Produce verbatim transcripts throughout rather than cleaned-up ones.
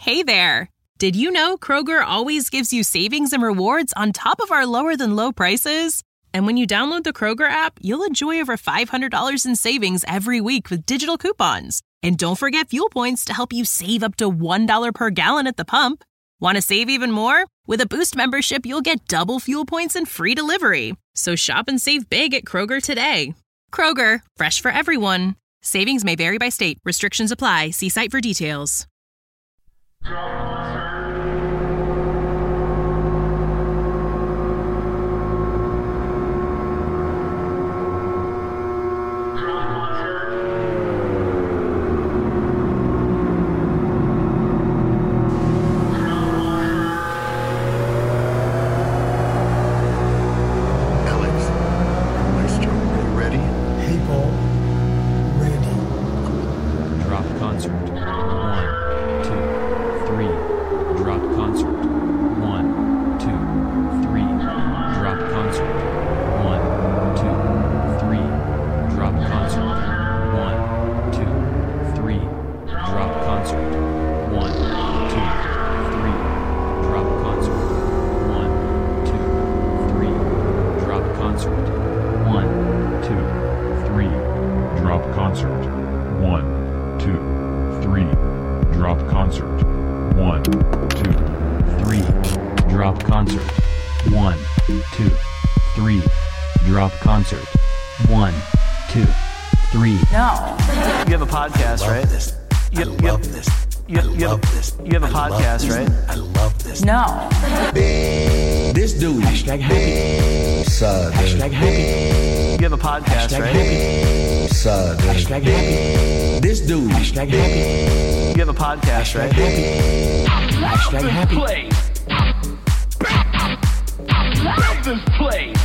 Hey there! Did you know Kroger always gives you savings and rewards on top of our lower-than-low prices? And when you download the Kroger app, you'll enjoy over five hundred dollars in savings every week with digital coupons. And don't forget fuel points to help you save up to one dollar per gallon at the pump. Want to save even more? With a Boost membership, you'll get double fuel points and free delivery. So shop and save big at Kroger today. Kroger, fresh for everyone. Savings may vary by state. Restrictions apply. See site for details. No. This dude. Hashtag happy. Sudden. Hashtag happy. You have a podcast, hashtag right? Happy. Sudden. Hashtag happy. This dude. Hashtag happy. You have a podcast, hashtag right? Happy. Hashtag happy. Play. Elvis play.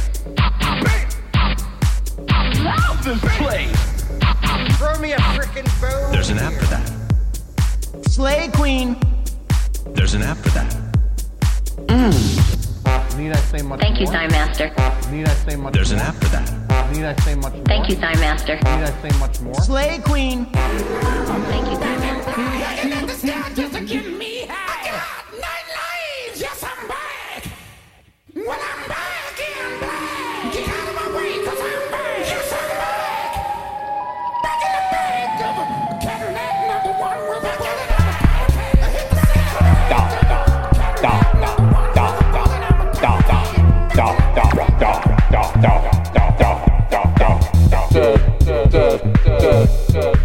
Elvis play. Throw me a frickin' bone. There's an app for that. Slay Queen. There's an app for that. Mm. Need I say much Thank more? you, Time Master. Need I say much There's more? an app for that. Need I say much more? Thank you, Time Master. Need I say much more? Slay Queen. Thank you, Time Master. I got the style just to get me high. I got nine lives, yes, I'm back. Well, I'm back in black. Get out of my way, cause I'm back. Yes, I'm back. Back in the bag of a Cadillac number one with a bullet on the powder pad. I hit the sound. Dog, dog, dog, dog, dog, dog, dog, dog, dog, dog, dog, dog, dog, dog, dog, dog, dog, dog, dog, dog.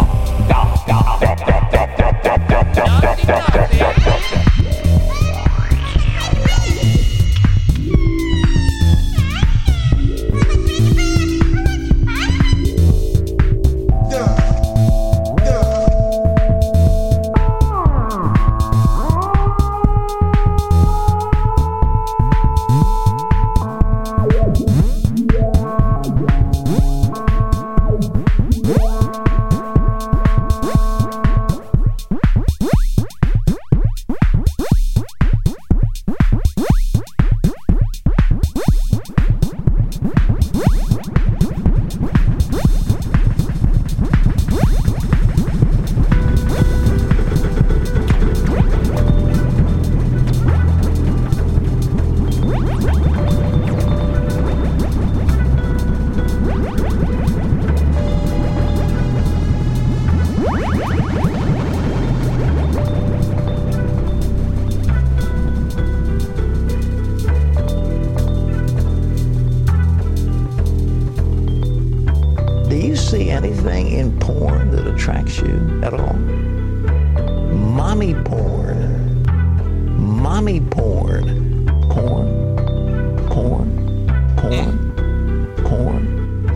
see anything in porn that attracts you at all? Mommy porn. Mommy porn. Porn. Porn. Porn. Porn.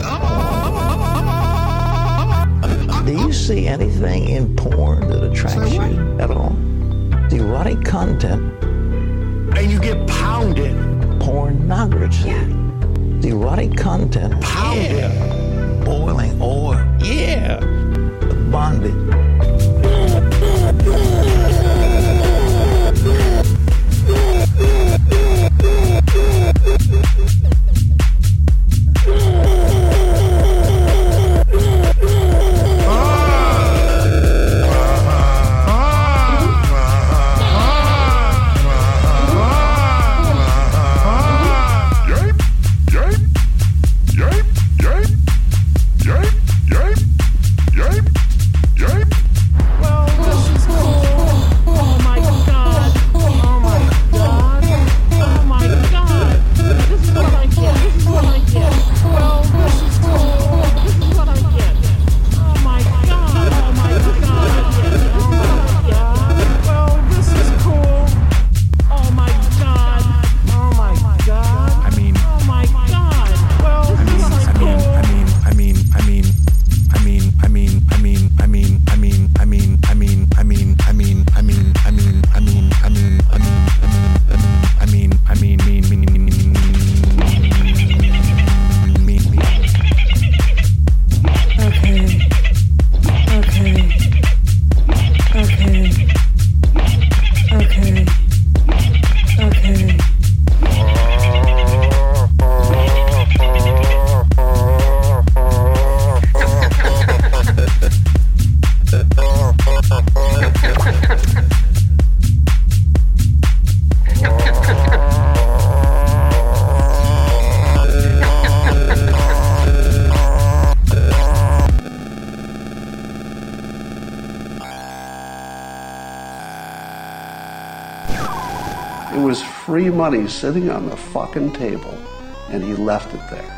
Do you see anything in porn that attracts you at all? The erotic content. And you get pounded. Pornography. Yeah. The erotic content. Pounded. Yeah. Boiling oil. Yeah. The bondage. It was free money sitting on the fucking table, and he left it there.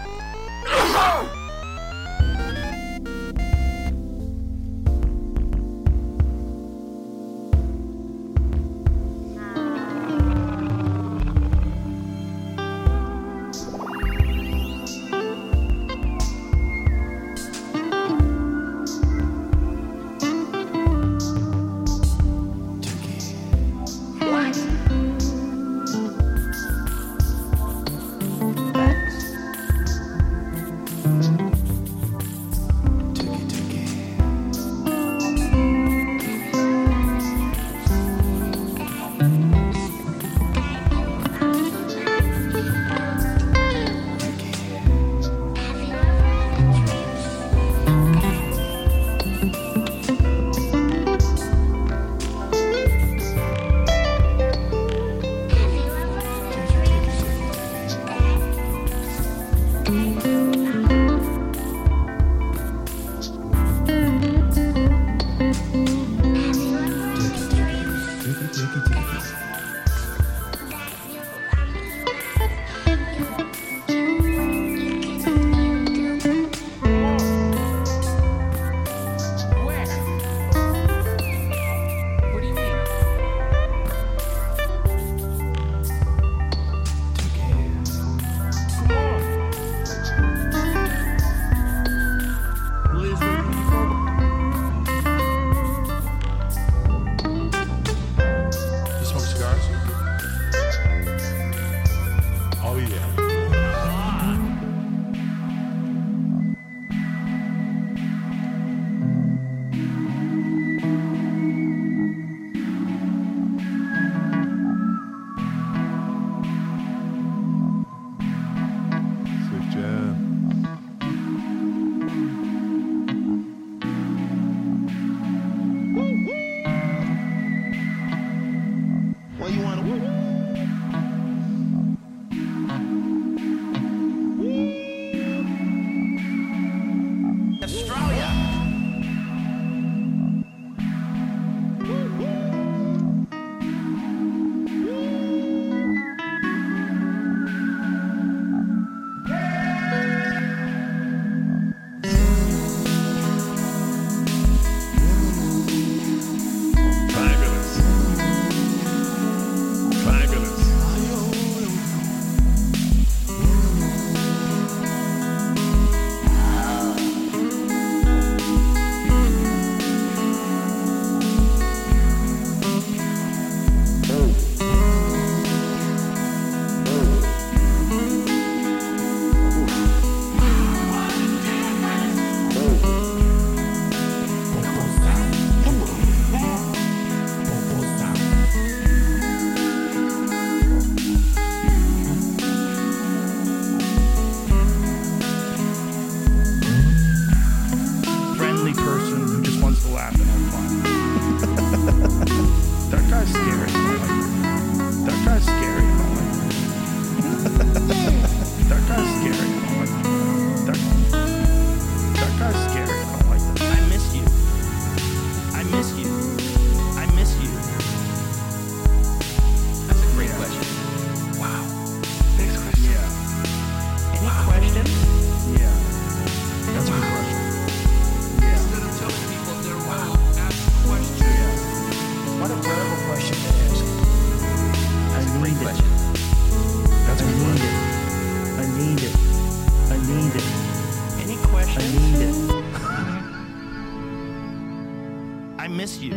miss you.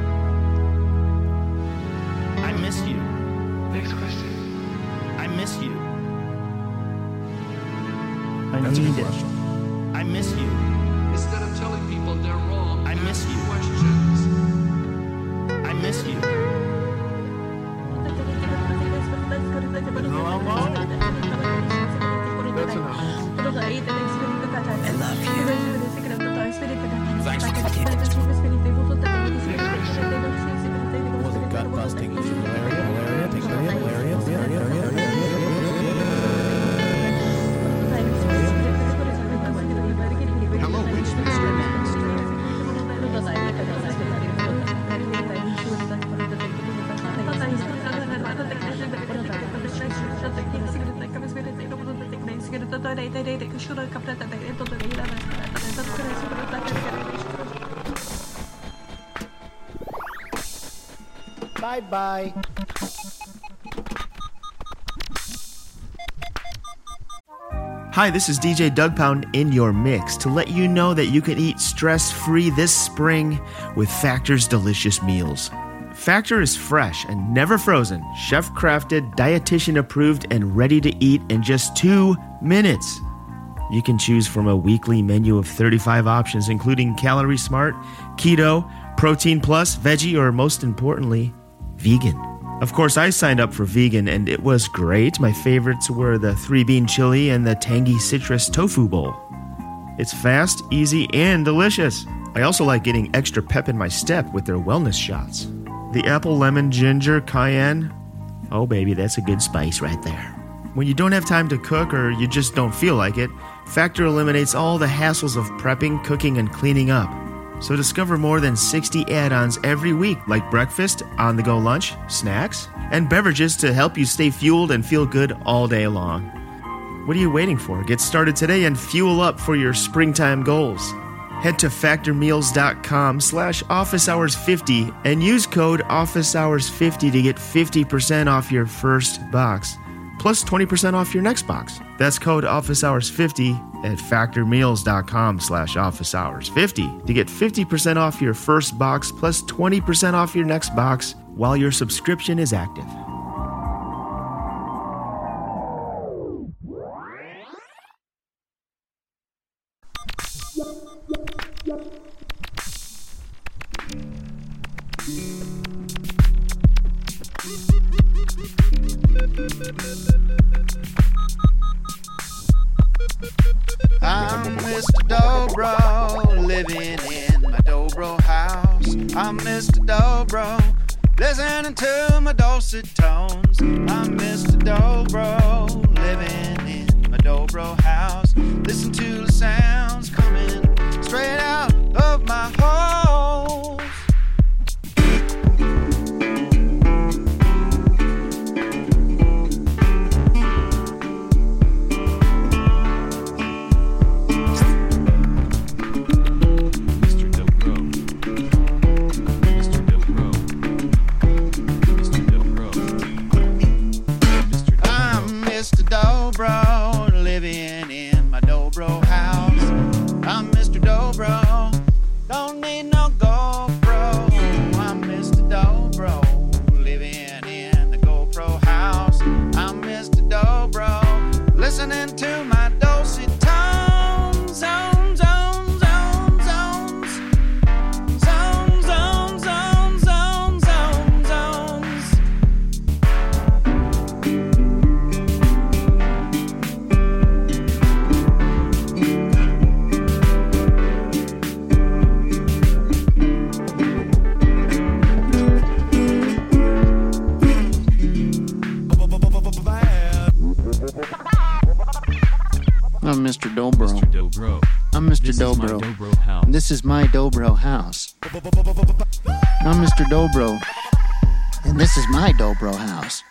I miss you. Next question. I miss you. I That's need it. Question. I miss you. Instead of telling people they're wrong, I miss you. Questions. I miss you. That's enough. I love you. Thanks for coming. Was it gut busting? Malaria? Malaria? Malaria? Malaria? Hello, Bye-bye. Hi, this is D J Doug Pound in your mix to let you know that you can eat stress-free this spring with Factor's delicious meals. Factor is fresh and never frozen, chef-crafted, dietitian-approved, and ready to eat in just two minutes. You can choose from a weekly menu of thirty-five options, including Calorie Smart, Keto, Protein Plus, Veggie, or most importantly, vegan. Of course, I signed up for vegan, and it was great. My favorites were the three-bean chili and the tangy citrus tofu bowl. It's fast, easy, and delicious. I also like getting extra pep in my step with their wellness shots. The apple, lemon, ginger, cayenne. Oh, baby, that's a good spice right there. When you don't have time to cook or you just don't feel like it, Factor eliminates all the hassles of prepping, cooking, and cleaning up. So discover more than sixty add-ons every week, like breakfast, on-the-go lunch, snacks, and beverages to help you stay fueled and feel good all day long. What are you waiting for? Get started today and fuel up for your springtime goals. Head to factormeals.com slash office hours 50 and use code office hours 50 to get fifty percent off your first box, plus twenty percent off your next box. That's code office hours 50 at factormeals.com slash office hours 50 to get fifty percent off your first box, plus twenty percent off your next box while your subscription is active. I'm Mister Dobro, living in my Dobro house. I'm Mister Dobro, listening to my dulcet tones. I'm Mister Dobro, living in my Dobro house. Listen to the sounds coming straight out of my hole. Mister Dobro, living in my Dobro house. I'm Mister Dobro, don't need no GoPro. I'm Mister Dobro, living in the GoPro house. I'm Mister Dobro, listening to my dulcet tones. Zones, zones, zones, zones. Zones, zones, zones, zones, zones, zones. I'm Mister Dobro. Mister Dobro. I'm Mister This Dobro. Is my Dobro house. This is my Dobro house. I'm Mister Dobro, and this is my Dobro house.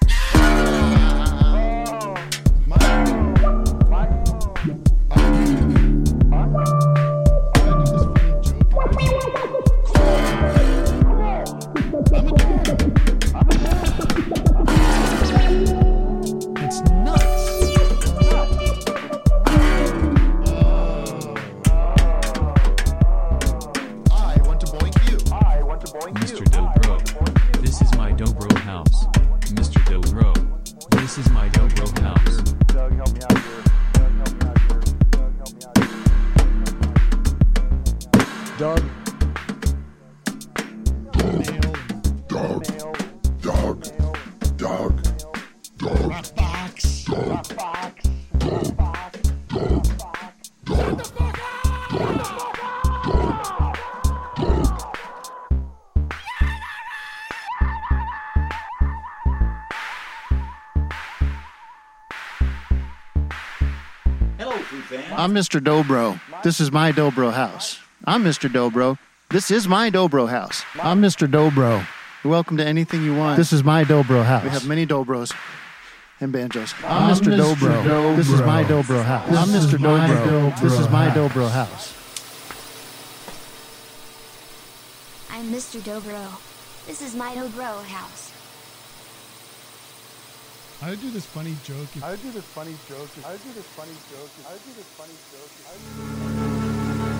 It's nuts. Mister Dobro. This is my Dobro house. Mister Dobro. This is my Dobro house. Doug, help me out here. Doug, help me out here. Doug, help me out here. Doug. Dog, dog, dog, dog, Box. dog, dog, dog, dog, dog, dog. I'm Mister Dobro. This is my Dobro house. I'm Mister Dobro. This is my Dobro house. I'm Mister Dobro. You're welcome to anything you want. This is my Dobro house. We have many Dobros. and banjos. I'm Mister Dobro. This is my Dobro house. I'm Mister Dobro. This is my Dobro house. I'm Mister Dobro. This is my Dobro house. I would do this funny joke. If I would do this funny joke. If I would do this funny joke. If I would do this funny joke. If I would do this funny joke.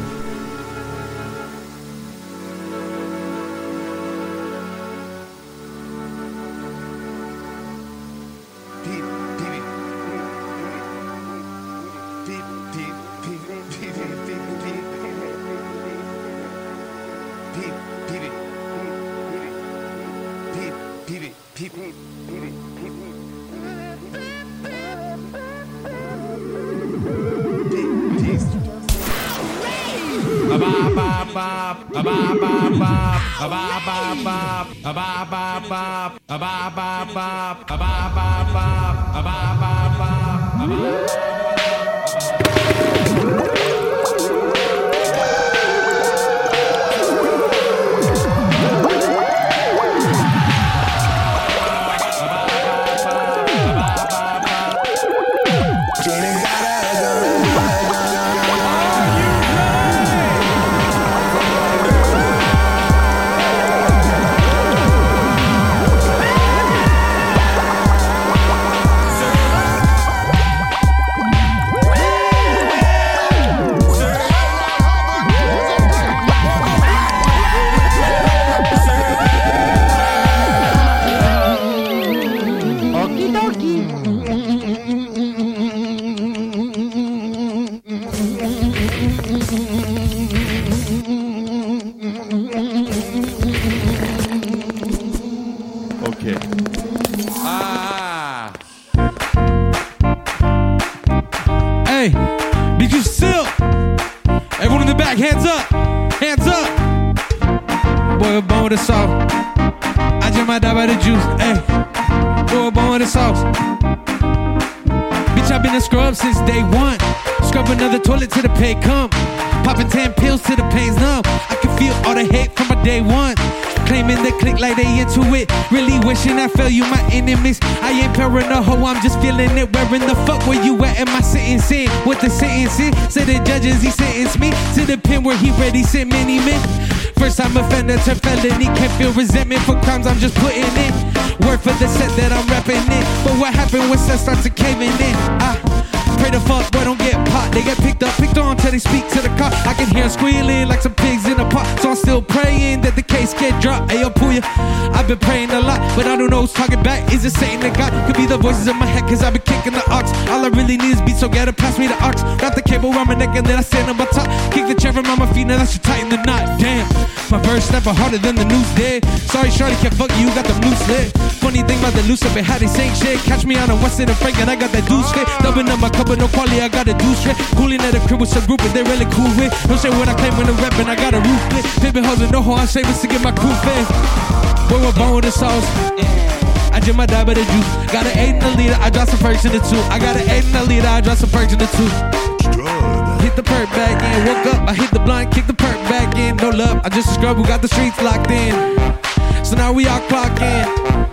I'm just feeling it. Where in the fuck were you at? Am I sentencing? What the sentence is? Say the judges, he sentenced me to the pen where he ready sent many men. First time offender to felony. Can't feel resentment for crimes I'm just putting in. Word for the set that I'm rapping in. But what happened when set starts to caving in? I pray the fuck boy don't get pot. They get picked up, picked on till they speak to the cop. I can hear them squealing like some pigs in a pot. So I'm still praying that the case get dropped. Ayo, Puya, I've been praying a lot, but I don't know who's talking back. Is it Satan or God? Could be the voices in my head, cause I've been kicking the ox. All I really need is beat, so gotta pass me the ox. Got the cable around my neck and then I stand on my top. Kick the chair from on my feet, now that should tighten the knot. Damn, my verse never harder than the noose did. Sorry, shorty, can't fuck you, you got the loose lit. Funny thing about the loose up, how they saying shit. Catch me on a Weston and Frank and I got that deuce fit. Dubbing up my cup but no quality, I got a deuce fit. Cooling at a crib with some group and they really cool with. Don't say what I claim when I'm rapping, I got a roof lit. Pimpin' hoes with no hoe, I'm saving to get my crew fit. Boy, we're born with the sauce. I drink my dab of the juice. Got an eight in the liter, I drop some perks in the two. I got an eight in the liter, I drop some perks in the two. Hit the perk back in, woke up, I hit the blunt, kick the perk back in. No love, I just a scrub who got the streets locked in. So now we all clock in.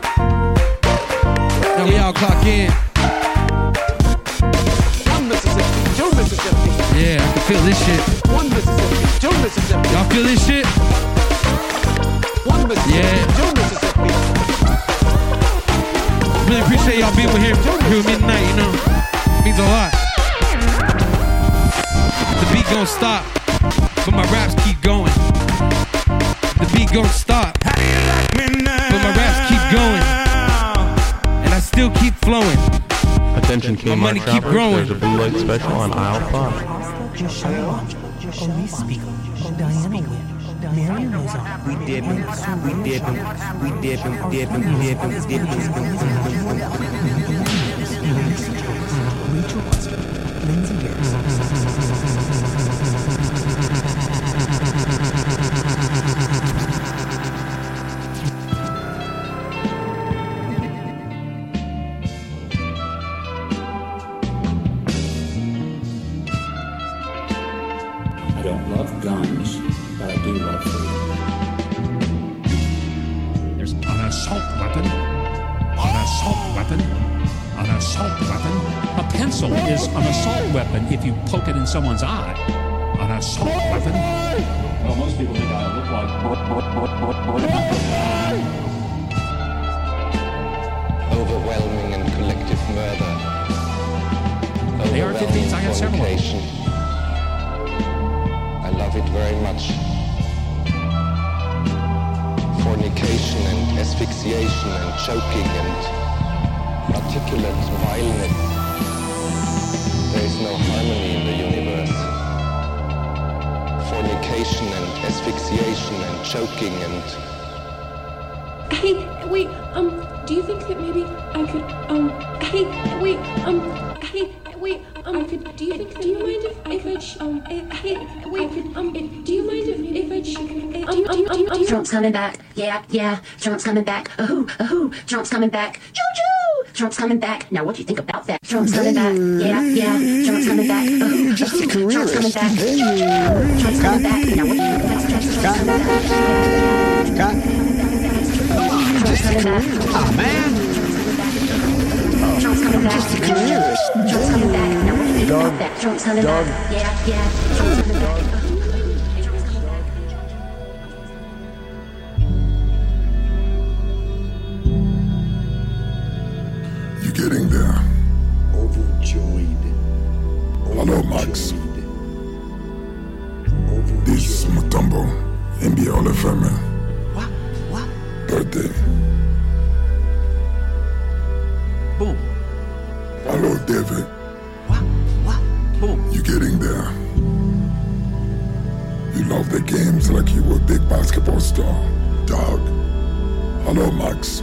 Now we all clock in. One Mississippi, two Mississippi. Yeah, I can feel this shit. One Mississippi, two Mississippi. Y'all feel this shit? One Mississippi, yeah. two Mississippi. Really appreciate y'all being here, here with me tonight, you know. It means a lot. The beat gon' stop, but my raps keep going. The beat gon' stop, but my raps keep going. And I still keep flowing. Attention, my money keep growing. There's a blue light special on aisle five. Police speak. Diana Wynn. Marion knows all. We dippin', we dippin', we dippin', dippin', dippin', dippin', Rachel Buster. Lindsay Garrison. I don't love guns, but I do love freedom. There's an assault weapon, an assault weapon, an assault weapon. A pencil is an assault weapon if you poke it in someone's eye. An assault weapon. Well, most people think I look like... Overwhelming and collective murder. The A R fifteens, I got several of them. I love it very much. Fornication and asphyxiation and choking and articulate violence. There is no harmony in the universe. Fornication and asphyxiation and choking and... Hey, wait, um, do you think that maybe I could, um, hey, wait, um, hey, wait, um, I could, do you think, do you mind if, if I, sh- um, hey, wait, um, do you mind if, if I, sh- um, um, um, um, Trump's coming back, yeah, yeah, Trump's coming back, ahoo, ahoo, Trump's coming back, choo-choo, Trump's coming back, now what do you think about that? Trump's coming back, yeah, yeah, Trump's coming back, ahoo, Just a ahoo, Trump's coming careerist. back, choo-choo, Trump's coming back, now what do you think about that? Trump's coming back, Scott? Trump's coming back, Oh, man. Trump's coming back, Just a careerist. Trump's coming back, now what do you think about that? Trump's coming back, yeah, yeah, Trump's coming back, You getting there? Overjoyed. Hello, Max. This is Mutombo, N B A Hall of Fame. What? What? Birthday. Boom. Hello, David. What? What? Boom. You getting there? You love the games like you were a big basketball star. Dog. Hello, Max.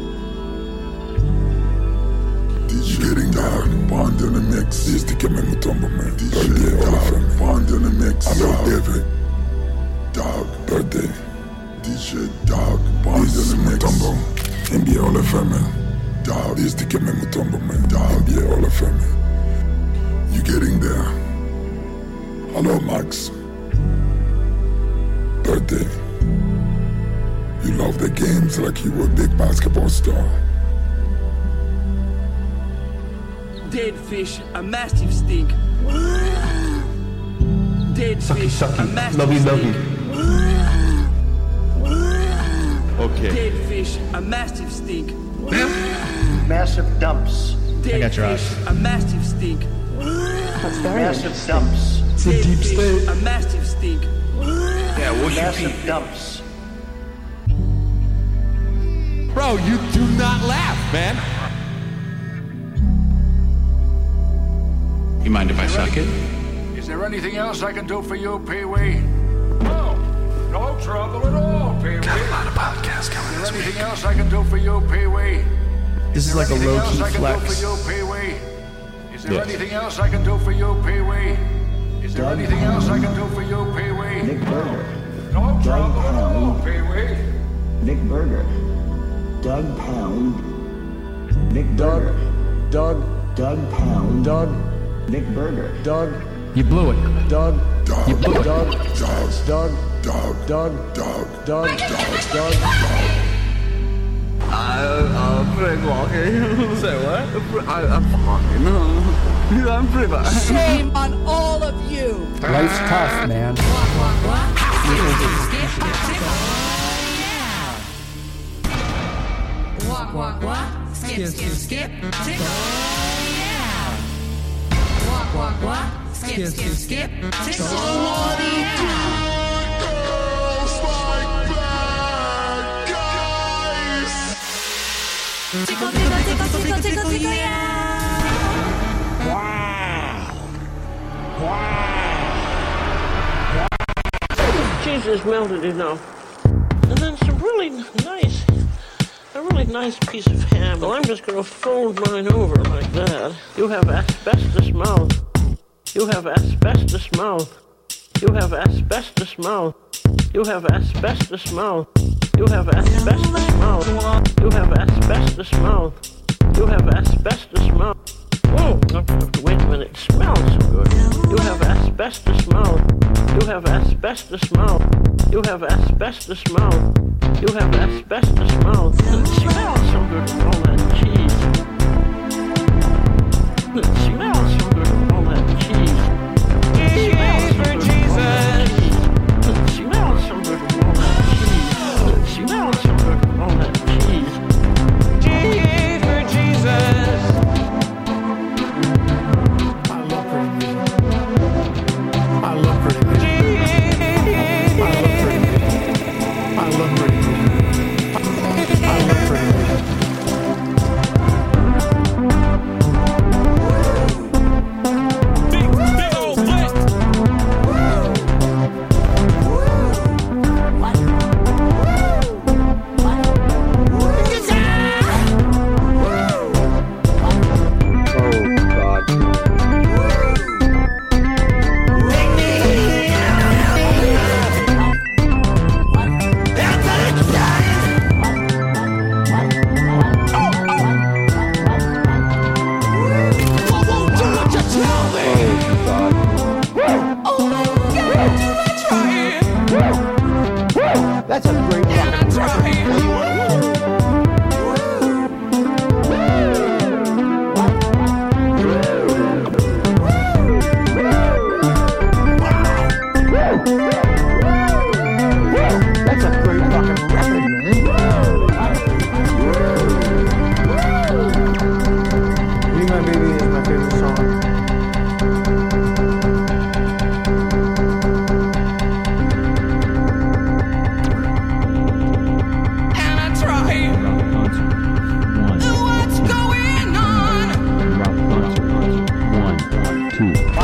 You getting down, Bond in the mix. This is the Kevin Mutombo, man. Birthday, Hall of Fame. Bond in the mix. Hello, David. Dog. Birthday. D J Dog. Bond in the mix. Mutombo. N B A Hall of Fame, man. Dog. This is the Kevin Mutombo, man. Dog. N B A Hall of Fame. You getting there? Hello, Max. Birthday. You love the games like you were a big basketball star. Dead fish, a massive stink. Dead Sucky, fish, a sucky. massive Lovey, lovey. stink. Okay. Dead fish, a massive stink. Massive dumps. Dead I got your fish, eyes. a massive stink. That's very Massive dumps. It's a deep state. A massive stink. Yeah, wash Massive your dumps. Bro, you do not laugh, man. You mind if I suck it? Is there anything else I can do for you, Pee-wee? No, no trouble at all, Pee-wee. Got a lot of podcasts coming Is there anything week. else I can do for you, Pee-wee? This is like a low-key I can flex. do for you, Pee-wee? Is there Yes. anything else I can do for you, Pee-wee? Is there Doug anything else I can do for you, Pee-wee? Nick Burger. No trouble at all, Pee-wee. Nick Burger. Doug Pound. Nick Burger. Doug. Doug Pound. Doug. Nick Burger. Doug. You blew it. Doug. Dog. You blew it. Doug. Dog. Doug. Dog. Doug. Dog. Doug. Doug. I, uh, pretty walking. Say what? I, I'm fucking, no. I'm pretty bad. Shame on all of you. Life's tough, man. Walk, walk, walk. Skip, skip, skip. Tick. Oh, yeah. Walk, walk, walk. Skip, skip, skip. Tick. Oh, yeah. Tickle, tickle, tickle, tickle, tickle, tickle, yeah. Wow. Cheese is melted enough. And then some really nice, a really nice piece of ham. Well, I'm just going to fold mine over like that. You have asbestos mouth. You have asbestos mouth. You have asbestos mouth. You have asbestos mouth. You have asbestos mouth. You have asbestos mouth. You have asbestos mouth. Oh, wait a minute, it smells so good. You have asbestos mouth. You have asbestos mouth. You have asbestos mouth. You have asbestos mouth. It smells so good with all that cheese.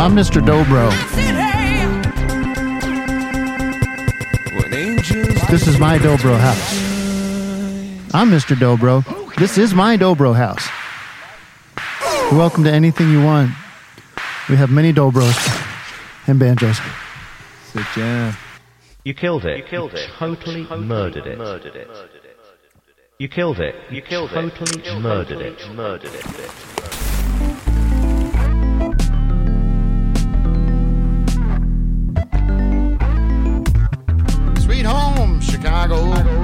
I'm Mister Dobro. This is my Dobro house. I'm Mister Dobro. This is my Dobro house. You're welcome to anything you want. We have many Dobros and banjos. Sick jam. You killed it. You killed it. Totally murdered it. Murdered it. You killed it. You killed it. Totally murdered it. Murdered it. Sweet home, Chicago.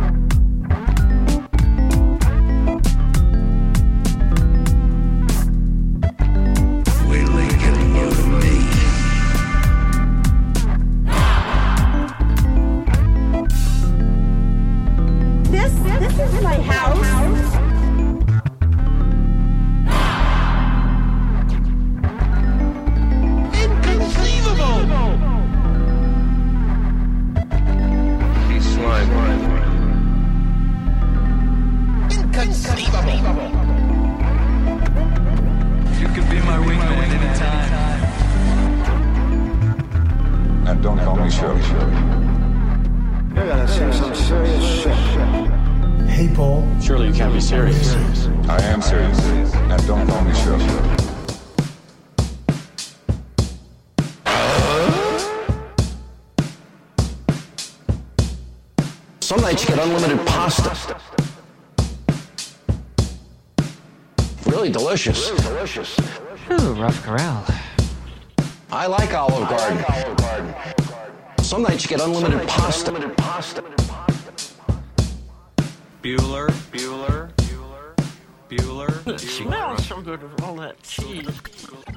This, this is my house. Inconceivable! He's slime. Inconceivable! You could be my wingman anytime. And don't call me Shirley. You're gonna say some serious shit. Hey, Paul. Surely you can't be serious. I am serious. And don't call me Shirley. Some nights you get unlimited pasta. Really delicious. Really delicious. Ooh, rough corral. I like Olive Garden. I like Olive Garden. Some nights you get unlimited pasta. Bueller, Bueller, Bueller, Bueller. It smells so good with all that cheese.